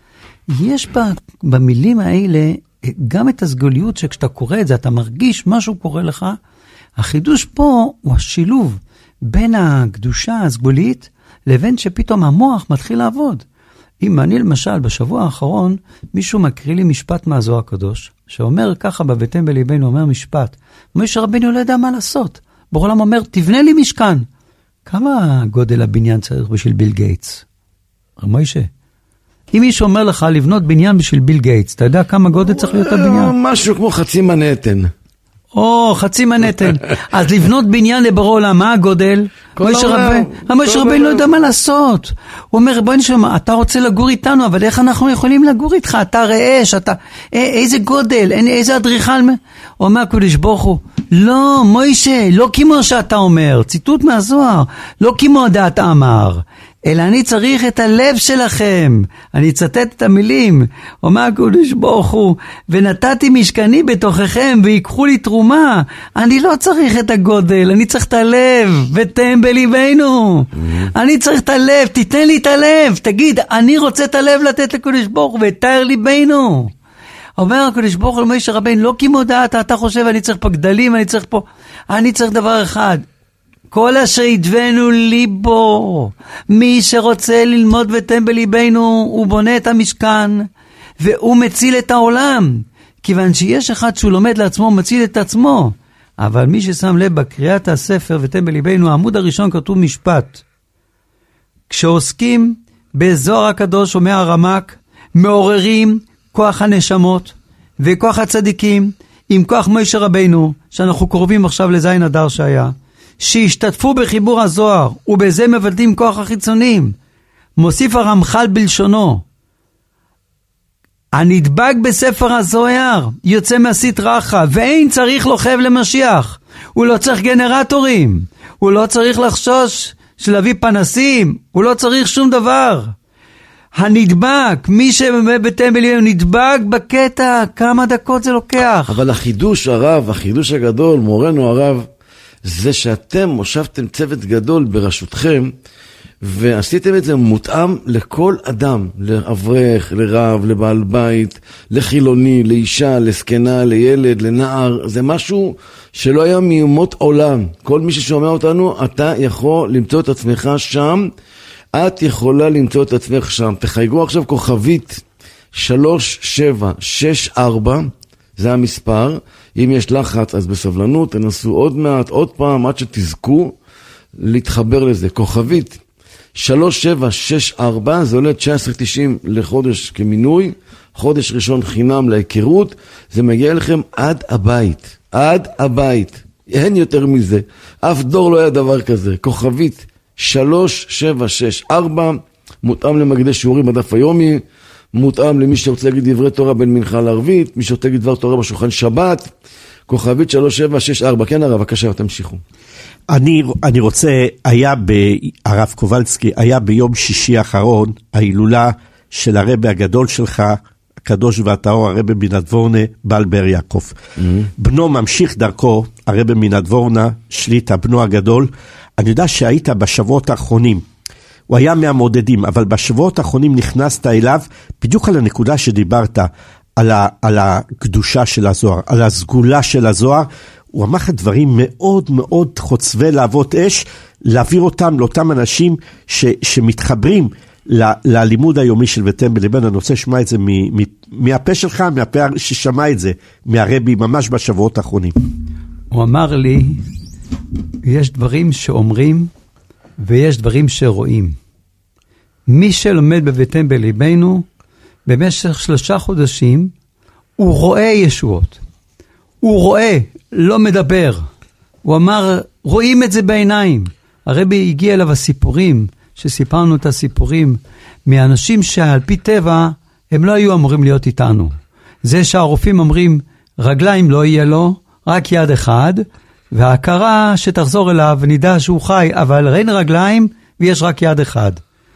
יש בה, במילים האלה גם את הסגוליות שכשאתה קורא את זה, אתה מרגיש משהו קורה לך. החידוש פה הוא השילוב בין הקדושה הסגולית לבין שפתאום המוח מתחיל לעבוד. אם אני למשל בשבוע האחרון, מישהו מקריא לי משפט מהזוהר הקדוש, שאומר ככה בבטן בליבנו, אומר משפט, משה רבנו לא יודע מה לעשות. בעולם אומר, תבנה לי משכן. כמה גודל הבניין צריך בשביל ביל גייטס? משה, אם מישהו אומר לך לבנות בניין בשביל ביל גייטס, אתה יודע כמה גודל צריך להיות הבניין? משהו כמו חצי מנהטן. או, חצי מנהטן. אז לבנות בניין לבורא עולם, מה הגודל? משה רבנו לא יודע מה לעשות. הוא אומר, בואי נשמע, אתה רוצה לגור איתנו, אבל איך אנחנו יכולים לגור איתך? אתה רעש, אתה... איזה גודל, איזה אדריכל... הוא אומר, הקדוש ברוך הוא, לא, מוישה, לא כמו שאתה אומר, ציטוט מהזוהר, לא כמו דעת אמר, אלא אני צריך את הלב שלכם, אני אצטט את המילים, אומר הקדוש ברוך הוא, ונתתי משכני בתוככם, ויקחו לי תרומה, אני לא צריך את הגודל, אני צריך את הלב, ותן בליבנו, אני צריך את הלב, תיתן לי את הלב, תגיד, אני רוצה את הלב לתת לקדוש ברוך הוא, ותאר ליבנו. אומר הקדוש ברוך הוא למשה רבנו, לא כמו דעת, אתה חושב אני צריך פה גדלים, אני צריך פה, אני צריך דבר אחד, כל אשר ידבנו ליבו, מי שרוצה ללמוד ותן בליבנו, הוא בונה את המשכן, והוא מציל את העולם, כיוון שיש אחד שהוא לומד לעצמו, מציל את עצמו, אבל מי ששם לב בקריאת הספר ותן בליבנו, העמוד הראשון כתוב משפט, כשעוסקים בזוהר הקדוש, אומר הרמק, מעוררים כוח הנשמות וכוח הצדיקים עם כוח משה רבנו, שאנחנו קרובים עכשיו לזין אדר שהיה, שהשתתפו בחיבור הזוהר, ובזה מבטלים כוח החיצונים. מוסיף הרמח"ל בלשונו, הנדבק בספר הזוהר יוצא מהסטרא אחרא, ואין צריך לוחב למשיח, הוא לא צריך גנרטורים, הוא לא צריך לחשוש של להביא פנסים, הוא לא צריך שום דבר. הנדבק, מי שבבטן בליבנו נדבק בקטע, כמה דקות זה לוקח. אבל החידוש הרב, החידוש הגדול, מורנו הרב, זה שאתם הושבתם צוות גדול בראשותכם, ועשיתם את זה מותאם לכל אדם, לאברך, לרב, לבעל בית, לחילוני, לאישה, לסקנה, לילד, לנער. זה משהו שלא היה מיומות עולם. כל מי ששומע אותנו, אתה יכול למצוא את עצמך שם, את יכולה למצוא את עצמך שם. תחייגו עכשיו כוכבית שלוש שבע שש ארבע, זה המספר. אם יש לחץ אז בסבלנות, תנסו עוד מעט, עוד פעם, עד שתזכו להתחבר לזה. כוכבית שלוש שבע שש ארבע, זה עולה תשע עשרה תשעים לחודש כמינוי, חודש ראשון חינם להיכרות, זה מגיע לכם עד הבית, עד הבית, אין יותר מזה, אף דור לא היה דבר כזה. כוכבית שלוש שבע שש ארבע, מותאם למגדי שיעורים בדף היומי, מותאם למי שרוצה להגיד דברי תורה בין מנחה לערבית, מי שרוצה להגיד דבר תורה בשולחן שבת, כוכבית שלוש שבע שש ארבע. כן הרב, בבקשה, תמשיכו. אני, אני רוצה, היה הרב קובלסקי, היה ביום שישי האחרון, ההילולה של הרבי הגדול שלך, הקדוש והטהור הרבי מנדבורנה בעל באר יעקב. Mm-hmm. בנו ממשיך דרכו, הרבי מנדבורנה, שליטה, בנו הגדול. אני יודע שהיית בשבועות האחרונים, הוא היה מהמודדים, אבל בשבועות האחרונים נכנסת אליו, בדיוק על הנקודה שדיברת, על, ה, על הקדושה של הזוהר, על הסגולה של הזוהר, הוא אמר לך דברים מאוד מאוד חוצבי להבות אש, להעביר אותם לאותם אנשים ש, שמתחברים ל, ללימוד היומי של ותם בלבן. אני רוצה לשמוע את זה מ, מ, מהפה שלך, מהפה ששמע את זה, מהרבי ממש בשבועות האחרונים. הוא אמר לי, יש דברים שאומרים, ויש דברים שרואים. מי שלומד בבטן בליבנו, במשך שלושה חודשים, הוא רואה ישועות. הוא רואה, לא מדבר. הוא אמר, רואים את זה בעיניים. הרבי הגיע אליו הסיפורים, שסיפרנו את הסיפורים, מאנשים שעל פי טבע, הם לא היו אמורים להיות איתנו. זה שהרופאים אומרים, רגליים לא יהיה לו, רק יד אחד, וההכרה שתחזור אליו נדע שהוא חי, אבל אין רגליים ויש רק יד אחד.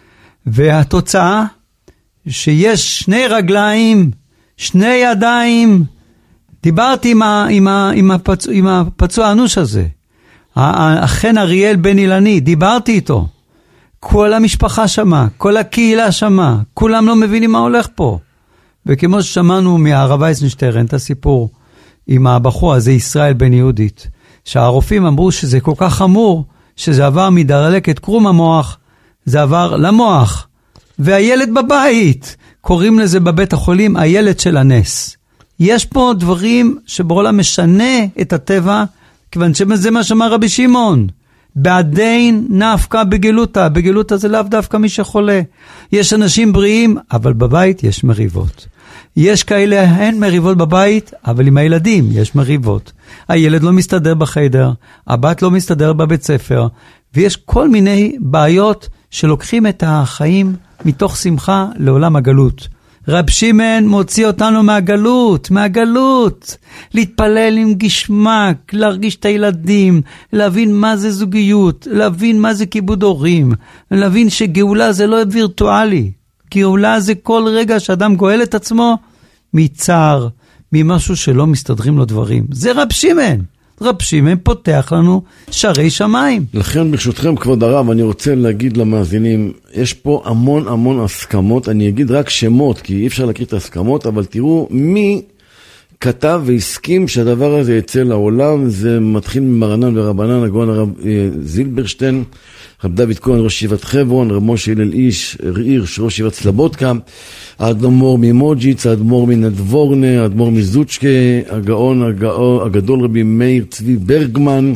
והתוצאה שיש שני רגליים, שני ידיים, דיברתי עם, ה, עם, ה, עם, הפצוע, עם הפצוע האנוש הזה, אכן אריאל בן אילני, דיברתי איתו, כל המשפחה שמה, כל הקהילה שמה, כולם לא מבינים מה הולך פה. וכמו ששמענו מהרב אייזנשטרן את הסיפור עם הבחור הזה, ישראל בן יהודית, שהרופאים אמרו שזה כל כך חמור, שזה עבר מדלקת קרום המוח, זה עבר למוח, והילד בבית, קוראים לזה בבית החולים, הילד של הנס. יש פה דברים שבעולם משנה את הטבע, כיוון שזה מה שאמר רבי שמעון, בעדיין נפקא בגלותה, בגלותה זה לאו דווקא מי שחולה. יש אנשים בריאים, אבל בבית יש מריבות. יש כאלה, אין מריבות בבית, אבל עם הילדים יש מריבות. הילד לא מסתדר בחדר, הבת לא מסתדר בבית ספר, ויש כל מיני בעיות שלוקחים את החיים מתוך שמחה לעולם הגלות. רב שמעון מוציא אותנו מהגלות, מהגלות, להתפלל עם גשמק, להרגיש את הילדים, להבין מה זה זוגיות, להבין מה זה כיבוד הורים, להבין שגאולה זה לא וירטואלי, גאולה זה כל רגע שאדם גואל את עצמו מצער, ממשהו שלא מסתדרים לו דברים. זה רב שמעון. רב שמעון פותח לנו שערי שמיים. לכן ברשותכם כבוד הרב, אני רוצה להגיד למאזינים, יש פה המון המון הסכמות, אני אגיד רק שמות, כי אי אפשר להכיר את ההסכמות, אבל תראו מי כתב והסכים שהדבר הזה יצא לעולם. זה מתחיל ממרנן ורבנן, הגאון הרב זילברשטיין, רב דוד כהן ראש ישיבת חברון, רב משה הלל איש הירש ראש ישיבת סלבודקה, האדמו"ר ממוג'יץ, האדמו"ר מנדבורנה, האדמו"ר מזוצ'קה, הגאון הגאון הגדול רבי מאיר צבי ברגמן,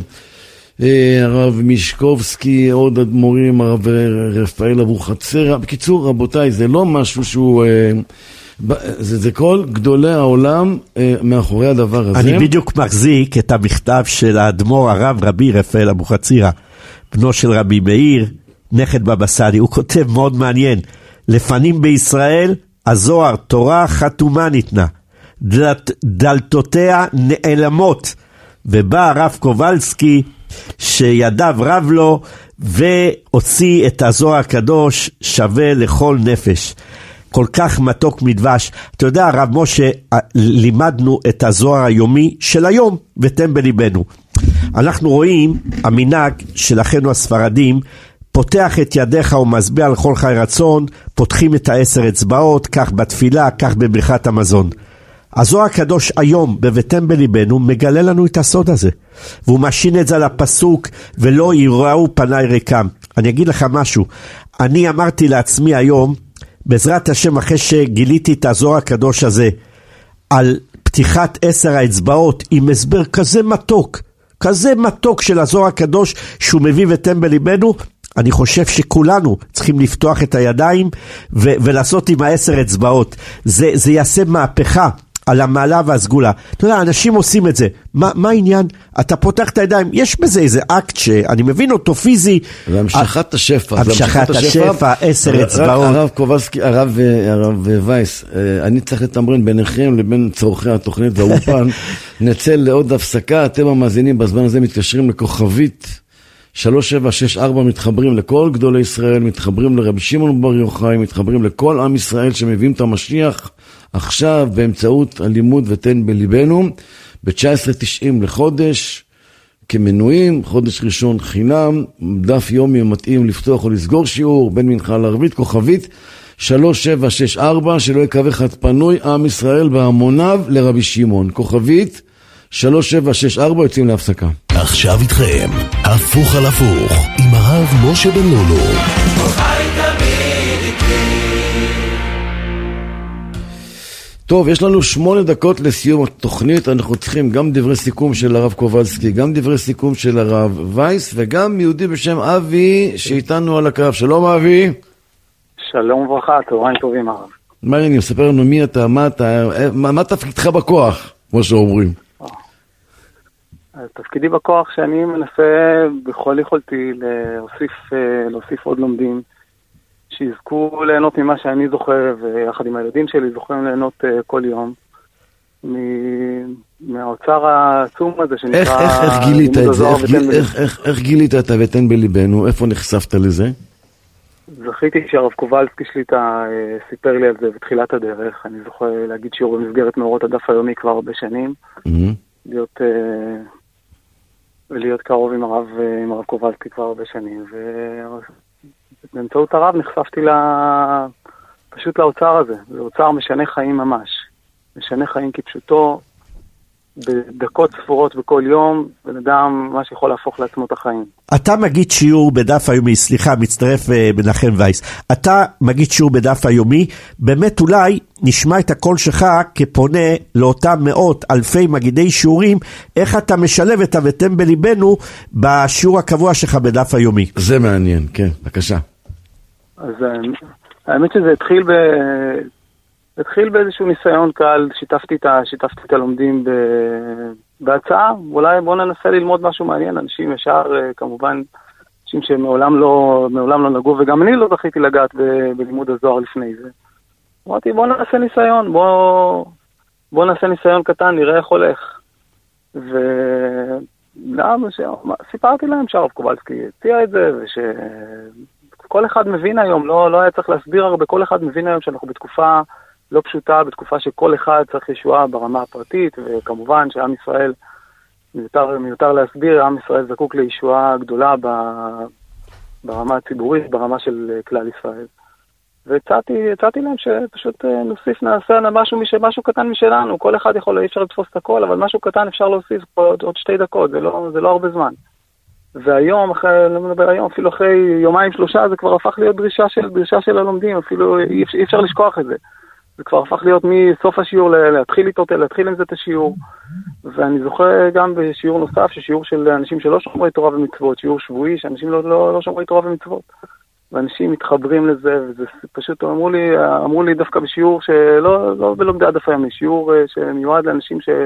הרב מישקובסקי, עוד אדמו"רים, הרב רפאל אבוחצירא. בקיצור רבותיי, זה לא משהו שהוא זה, זה כל גדולי העולם מאחורי הדבר הזה. אני בדיוק מחזיק את המכתב של האדמו"ר הרב רבי רפאל אבוחצירא, בנו של רבי מאיר, נכד בבא סאלי. הוא כותב מאוד מעניין, לפנים בישראל הזוהר תורה חתומה ניתנה, דלת, דלתותיה נעלמות, ובא הרב קובלסקי שידיו רב לו והוציא את הזוהר הקדוש שווה לכל נפש. כל כך מתוק מדבש. אתה יודע הרב משה, לימדנו את הזוהר היומי של היום ותם בליבנו. אנחנו רואים המנהג של אחינו הספרדים, פותח את ידיך ומשביע לכל חי רצון, פותחים את העשר אצבעות, כך בתפילה, כך בברכת המזון. הזוהר הקדוש היום בבטם בליבנו מגלה לנו את הסוד הזה, והוא משין את זה לפסוק, ולא יראו פניי ריקם. אני אגיד לך משהו, אני אמרתי לעצמי היום, בעזרת השם אחרי שגיליתי את הזוהר הקדוש הזה, על פתיחת עשר האצבעות עם הסבר כזה מתוק, כזה מתוק של הזוהר הקדוש שהוא מביא ותם בליבנו, אני חושב שכולנו צריכים לפתוח את הידיים ו- ולעשות עם העשר אצבעות. זה, זה יעשה מהפכה על המעלה והסגולה. אתה יודע, אנשים עושים את זה. מה, מה העניין? אתה פותח את הידיים, יש בזה איזה אקט שאני מבין אותו פיזי. זה המשכת השפע. המשכת השפע, עשר אצבעות. הרב קובלסקי, הרב, הרב וייס, אני צריך לתמרן ביניכם לבין צורכי התוכנית והאופן. נצא לעוד הפסקה, אתם המאזינים בזמן הזה מתקשרים לכוכבית. שלוש שבע שש ארבע, מתחברים לכל גדולי ישראל, מתחברים לרבי שמעון בר יוחאי, מתחברים לכל עם ישראל שמביאים את המשיח עכשיו באמצעות הלימוד ותן בליבנו, ב-תשע עשרה תשעים לחודש, כמנויים, חודש ראשון חינם, דף יומי מתאים לפתוח או לסגור שיעור, בין מנחה לערבית, כוכבית, שלוש שבע שש ארבע, שלא יקווה חד פנוי, עם ישראל בהמוניו לרבי שמעון. כוכבית, שלוש שבע שש ארבע, יוצאים להפסקה. עכשיו איתכם, הפוך על הפוך, עם הרב משה בן לולו. טוב, יש לנו שמונה דקות לסיום התוכנית, אנחנו צריכים גם דברי סיכום של הרב קובלסקי, גם דברי סיכום של הרב וייס, וגם יהודי בשם אבי שאיתנו על הקו. שלום אבי. שלום וברכה, צהריים טובים הרב. מה אני מספר לנו מי אתה, מה אתה, מה, מה תפקידך בכוח, כמו שאומרים? תפקידי בכוח שאני מנסה בכל יכולתי להוסיף, להוסיף עוד לומדים, שיזכו ליהנות ממה שאני זוכר, ויחד עם הילדים שלי זוכרים ליהנות כל יום, מהאוצר העצום הזה שנקרא... איך, איך, איך גילית את זה? איך, גיל, איך, איך, איך גילית את ותן בליבנו? איפה נחשפת לזה? זכיתי שהרב קובלסקי שליטה סיפר לי על זה בתחילת הדרך. אני זוכר להגיד שיעור במסגרת מאורות הדף היומי כבר הרבה שנים. Mm-hmm. להיות, ולהיות קרוב עם הרב, עם הרב קובלסקי כבר הרבה שנים. ובאמצעות הרב נחשפתי לה, פשוט לאוצר הזה. זה אוצר משנה חיים ממש. משנה חיים כפשוטו, בדקות ספורות בכל יום, בן אדם ממש יכול להפוך לעצמו את החיים. אתה מגיד שיעור בדף היומי, סליחה, מצטרף מנחם וייס, אתה מגיד שיעור בדף היומי, באמת אולי נשמע את הקול שלך כפונה לאותם מאות אלפי מגידי שיעורים, איך אתה משלב את ותן בליבנו בשיעור הקבוע שלך בדף היומי. זה מעניין, כן, בבקשה. אז האמת שזה התחיל ב... התחיל באיזשהו ניסיון קל, שיתפתי את, שיתפתי את הלומדים ב, בהצעה, אולי בואו ננסה ללמוד משהו מעניין, אנשים ישר, כמובן, אנשים שמעולם לא, מעולם לא נגעו, וגם אני לא זכיתי לגעת ב, בלימוד הזוהר לפני זה. אמרתי, בואו נעשה ניסיון, בואו בוא נעשה ניסיון קטן, נראה איך הולך. ולמה, סיפרתי להם שהרב קובלסקי הציע את זה, ושכל אחד מבין היום, לא, לא היה צריך להסביר הרבה, כל אחד מבין היום שאנחנו בתקופה לא פשוטה, בתקופה שכל אחד צריך ישועה ברמה הפרטית, וכמובן שעם ישראל, מיותר, מיותר להסביר, עם ישראל זקוק לישועה גדולה ברמה הציבורית, ברמה של כלל ישראל. והצעתי, הצעתי להם שפשוט נוסיף, נעשה משהו, משהו קטן משלנו, כל אחד יכול, אי אפשר לתפוס את הכל, אבל משהו קטן אפשר להוסיף עוד, עוד שתי דקות, זה לא, זה לא הרבה זמן. והיום, אחרי, לא מדבר היום, אפילו אחרי יומיים שלושה, זה כבר הפך להיות דרישה של, דרישה של הלומדים, אפילו אי, אי אפשר לשכוח את זה. זה כבר הפך להיות מסוף השיעור להתחיל איתו, להתחיל עם זה את השיעור. ואני זוכר גם בשיעור נוסף, ששיעור של אנשים שלא שומרי תורה ומצוות, שיעור שבועי, שאנשים לא, לא, לא שומרי תורה ומצוות. ואנשים מתחברים לזה, וזה פשוט אמרו לי, אמרו לי דווקא בשיעור שלא, לא בלומדי הדף היומי, שיעור שמיועד לאנשים ש,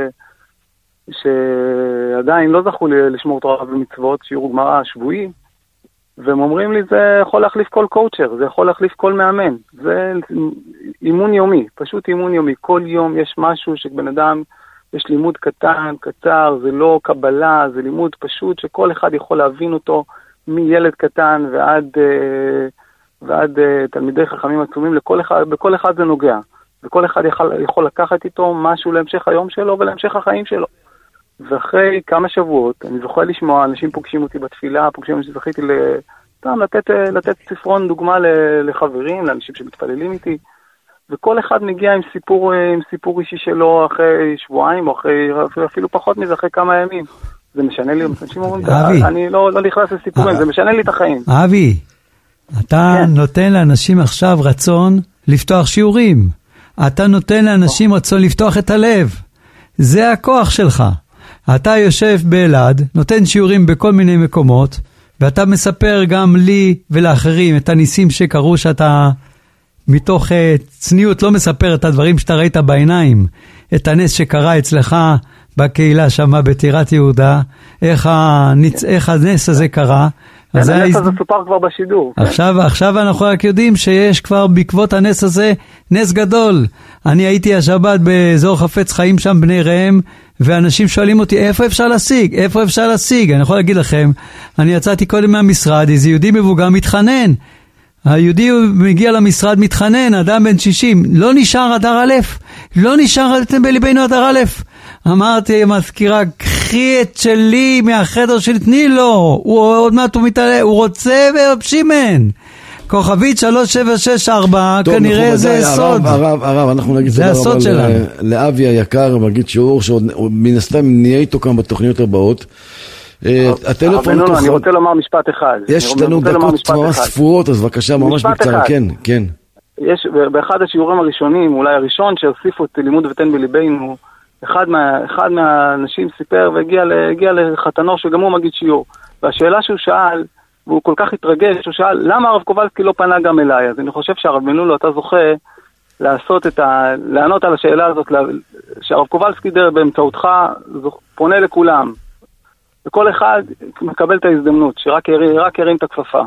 שעדיין לא זכו לשמור תורה ומצוות, שיעור גמרא שבועי, והם אומרים לי, זה יכול להחליף כל קואוצ'ר, זה יכול להחליף כל מאמן. זה אימון יומי, פשוט אימון יומי. כל יום יש משהו שבן אדם, יש לימוד קטן, קצר, זה לא קבלה, זה לימוד פשוט שכל אחד יכול להבין אותו, מילד קטן ועד, ועד תלמידי חכמים עצומים, לכל אחד, בכל אחד זה נוגע. וכל אחד יכול, יכול לקחת איתו משהו להמשך היום שלו ולהמשך החיים שלו. ואחרי כמה שבועות, אני זוכר לשמוע, אנשים פוגשים אותי בתפילה, פוגשים אותי שזכיתי לתם, לתת, לתת ספרון דוגמה לחברים, לאנשים שמתפללים איתי, וכל אחד מגיע עם סיפור, עם סיפור אישי שלו אחרי שבועיים, או אחרי, אפילו פחות מזה, אחרי כמה ימים. זה משנה לי, אנשים אומרים, אני לא, לא נכנס לסיפורים, זה משנה לי את החיים. אבי, אתה נותן לאנשים עכשיו רצון לפתוח שיעורים. אתה נותן לאנשים רצון לפתוח את הלב. זה הכוח שלך. אתה יושב באלעד, נותן שיעורים בכל מיני מקומות, ואתה מספר גם לי ולאחרים את הניסים שקרו, שאתה מתוך uh, צניעות לא מספר את הדברים שאתה ראית בעיניים, את הנס שקרה אצלך בקהילה שם בטירת יהודה, איך, הניצ... איך הנס הזה קרה. הנס הזה סופר כבר בשידור. עכשיו, עכשיו אנחנו רק יודעים שיש כבר בעקבות הנס הזה נס גדול. אני הייתי השבת באזור חפץ חיים שם בני ראם, ואנשים שואלים אותי איפה אפשר להשיג, איפה אפשר להשיג. אני יכול להגיד לכם, אני יצאתי קודם מהמשרד, איזה יהודי מבוגר מתחנן. היהודי מגיע למשרד מתחנן, אדם בן שישים, לא נשאר אדר א', לא נשאר בליבנו אדר א'. אמרתי, מזכירה, קחי את שלי מהחדר של תני לו, הוא עוד מעט הוא מתעלה, הוא רוצה ברב שמעון. כוכבית שלוש שבע שש ארבע, כנראה זה סוד. הרב, הרב, אנחנו נגיד זה הסוד שלנו. לאבי היקר, מגיד שיעור, שמן הסתם נהיה איתו כאן בתוכניות הבאות. הטלפון... אני רוצה לומר משפט אחד. יש לנו דקות ממש ספורות, אז בבקשה, ממש בקצרה, כן, כן. יש, באחד השיעורים הראשונים, אולי הראשון שהוסיפו את לימוד ותן בליבנו, אחד מה, אחד מהאנשים סיפר והגיע הגיע לחתנו שגם הוא מגיד שיעור. והשאלה שהוא שאל, והוא כל כך התרגש, הוא שאל, למה הרב קובלסקי לא פנה גם אליי? אז אני חושב שהרב בן לולו, אתה זוכה לעשות את ה... לענות על השאלה הזאת, שהרב קובלסקי באמצעותך פונה לכולם. וכל אחד מקבל את ההזדמנות, שרק ירים את הכפפה.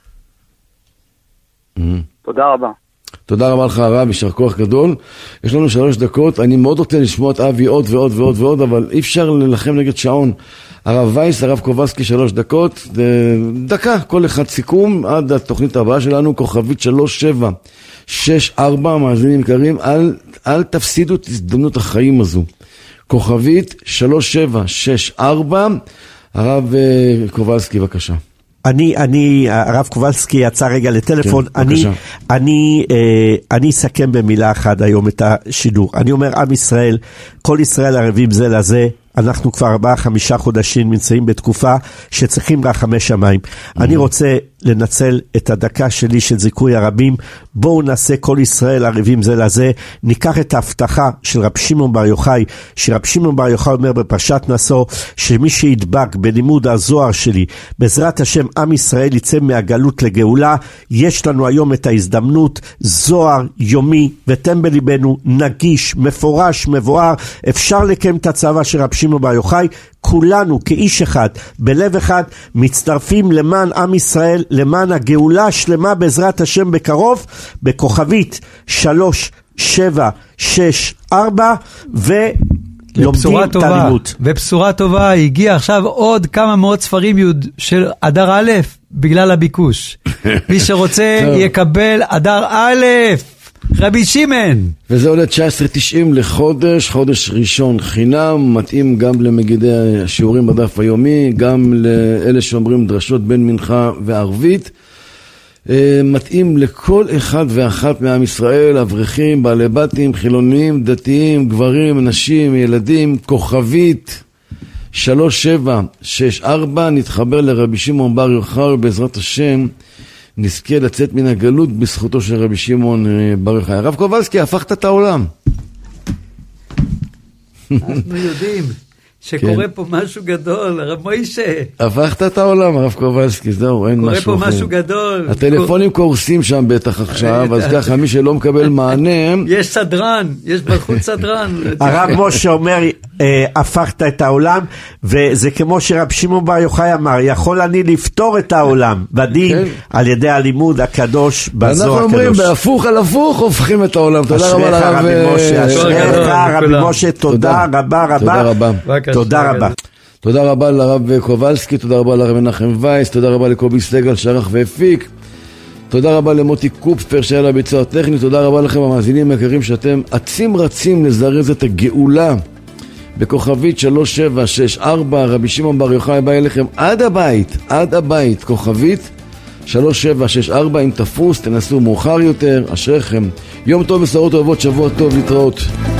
תודה רבה. תודה רבה לך הרב, יישר כוח גדול. יש לנו שלוש דקות, אני מאוד רוצה לשמוע את אבי עוד ועוד ועוד ועוד, אבל אי אפשר ללחם נגד שעון. הרב וייס, הרב קובלסקי, שלוש דקות, דקה, כל אחד סיכום, עד התוכנית הבאה שלנו, כוכבית שלוש שבע שש ארבע, מאזינים יקרים, אל, אל תפסידו את הזדמנות החיים הזו. כוכבית שלוש שבע שש ארבע, הרב קובלסקי, בבקשה. אני, אני, הרב קובלסקי יצא רגע לטלפון, כן, אני, אני, אני אסכם במילה אחת היום את השידור. אני אומר, עם ישראל, כל ישראל ערבים זה לזה, אנחנו כבר ארבעה, חמישה חודשים נמצאים בתקופה שצריכים רחמי שמיים. אני רוצה לנצל את הדקה שלי של זיכוי הרבים, בואו נעשה כל ישראל ערבים זה לזה, ניקח את ההבטחה של רב שמעון בר יוחאי, שרב שמעון בר יוחאי אומר בפרשת נשוא, שמי שידבק בלימוד הזוהר שלי, בעזרת השם עם ישראל יצא מהגלות לגאולה. יש לנו היום את ההזדמנות, זוהר יומי ותן בליבנו, נגיש, מפורש, מבואר, אפשר לקיים את הצבא של רב שמעון בר יוחאי, כולנו כאיש אחד, בלב אחד, מצטרפים למען עם ישראל, למען הגאולה השלמה בעזרת השם בקרוב, בכוכבית שלוש שבע שש ארבע, ולומדים את הלימוד. ובשורה טובה, הגיע עכשיו עוד כמה מאות ספרים יוד של אדר א' בגלל הביקוש. מי שרוצה יקבל אדר א', רבי שמעון. וזה עולה תשע עשרה תשעים לחודש, חודש ראשון חינם, מתאים גם למגידי השיעורים בדף היומי, גם לאלה שאומרים דרשות בין מנחה וערבית, מתאים לכל אחד ואחת מעם ישראל, אברכים, בעלי בתים, חילונים, דתיים, גברים, נשים, ילדים, כוכבית שלוש שבע שש ארבע, נתחבר לרבי שמעון בר יוחאי, בעזרת השם נזכה לצאת מן הגלות בזכותו של רבי שמעון בר יוחאי. הרב קובלסקי, הפכת את העולם. אנחנו יודעים שקורה פה משהו גדול, הרב מוישה. הפכת את העולם, הרב קובלסקי, זהו, אין משהו אחר. קורה פה משהו גדול. הטלפונים קורסים שם בטח עכשיו, אז ככה מי שלא מקבל מענה... יש סדרן, יש בחוץ סדרן. הרב משה אומר, הפכת את העולם, וזה כמו שרב שמעון בר יוחאי אמר, יכול אני לפתור את העולם, בדין על ידי הלימוד הקדוש בזוהר הקדוש. אנחנו אומרים, בהפוך על הפוך הופכים את העולם. תודה רבה לרב משה, אשריך רבי משה, תודה רבה רבה. תודה רבה. תודה רבה לרב קובלסקי, תודה רבה לרב מנחם וייס, תודה רבה לקובי סגל שערך והפיק, תודה רבה למוטי קופפר שהיה לביצוע הטכני, תודה רבה לכם המאזינים היקרים שאתם עצים רצים לזרז את הגאולה בכוכבית שלוש שבע שש ארבע. רבי שמעון בר יוחאי בא אליכם עד הבית, עד הבית, כוכבית שלוש שבע שש ארבע. אם תפוס תנסו מאוחר יותר, אשריכם, יום טוב, בשורות טובות, שבוע טוב, להתראות.